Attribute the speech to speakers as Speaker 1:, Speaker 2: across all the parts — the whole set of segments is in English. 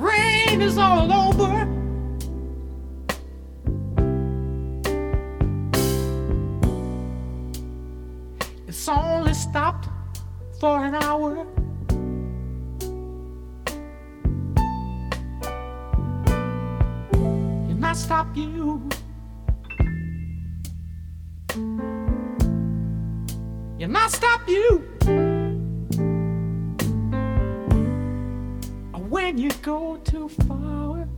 Speaker 1: rain is all over. It's only stopped for an hour. And I stop you. And I stop you. When you go too far,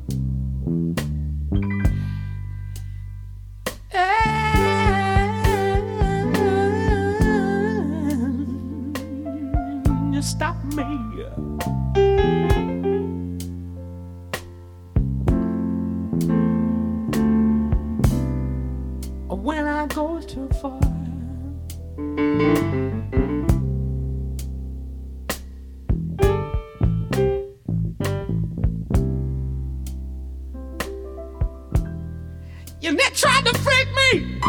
Speaker 1: and you stop me. When I go too far. You never tried to freak me.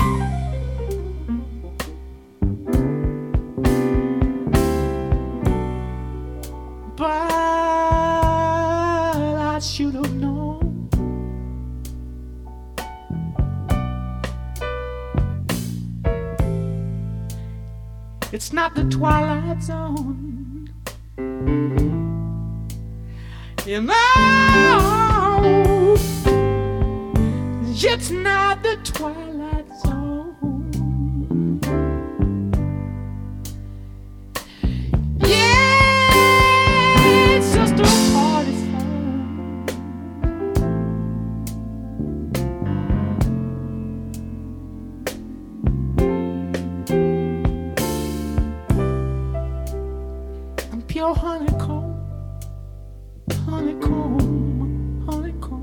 Speaker 1: But I should have known. It's not the Twilight Zone. You know, it's not the Twilight Zone. Yeah, it's just a party song. I'm pure honeycomb, honeycomb, honeycomb.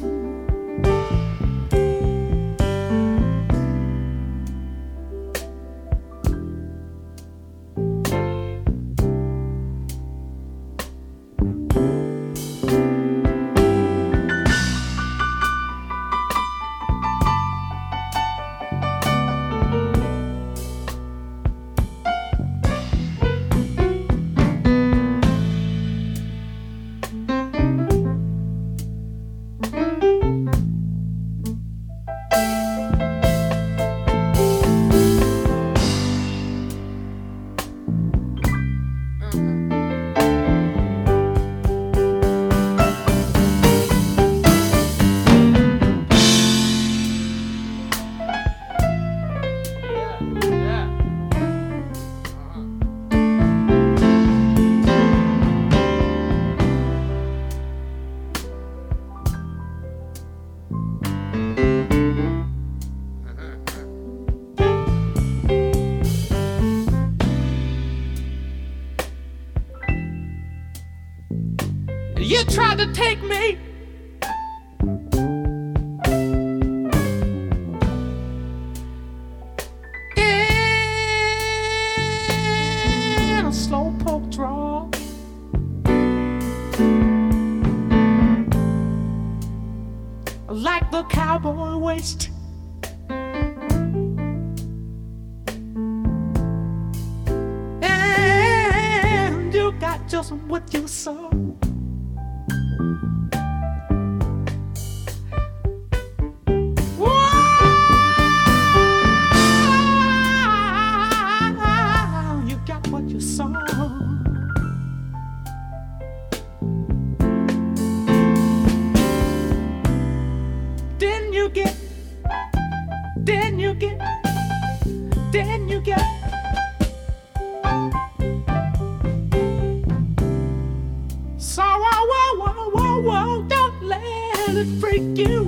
Speaker 1: You tried to take me. In a slow poke draw. Like the cowboy waist. And you got just what you saw. Then you get so whoa, don't let it freak you.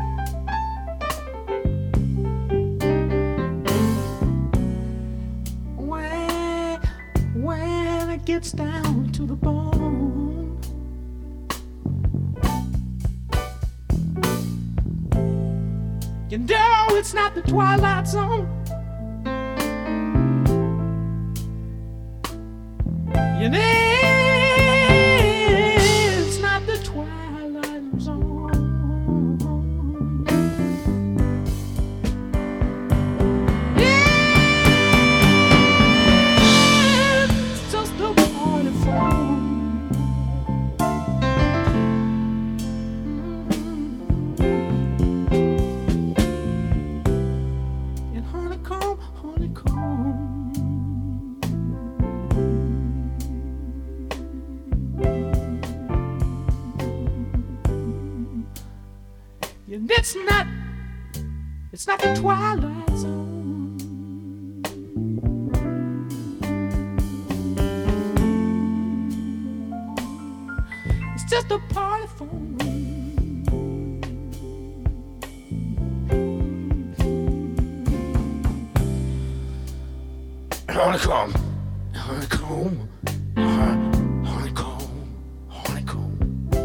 Speaker 1: When it gets down to the bone, you know it's not the Twilight Zone. You know it's not the Twilight Zone. Yeah, it's just a party phone. And it's not the Twilight Zone. It's just a party phone. Honeycomb, honeycomb, honeycomb, honeycomb.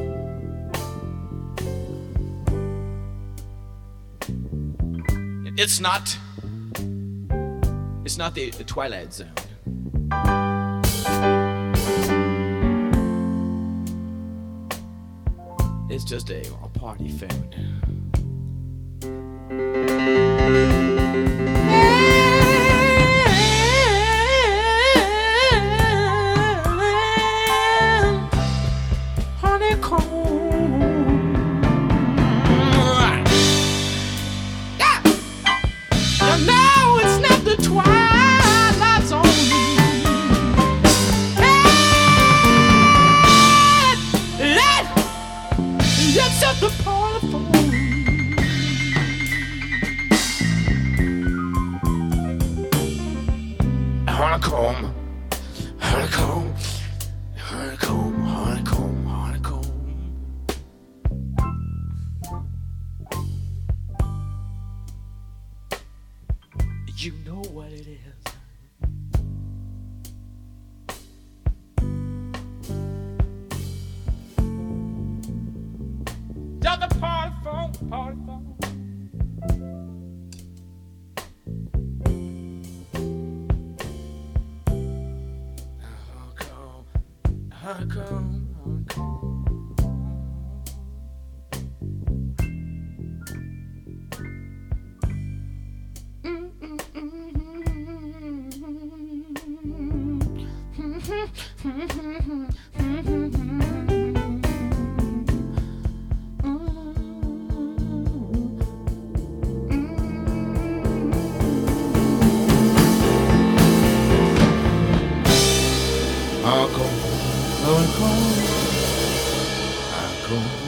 Speaker 1: It's not the Twilight Zone. It's just a party phone. Honeycomb, honeycomb, honeycomb, honeycomb, honeycomb. You know what it is. Just a party phone, party phone. Honeycomb, honeycomb. Honeycomb, honeycomb, honeycomb.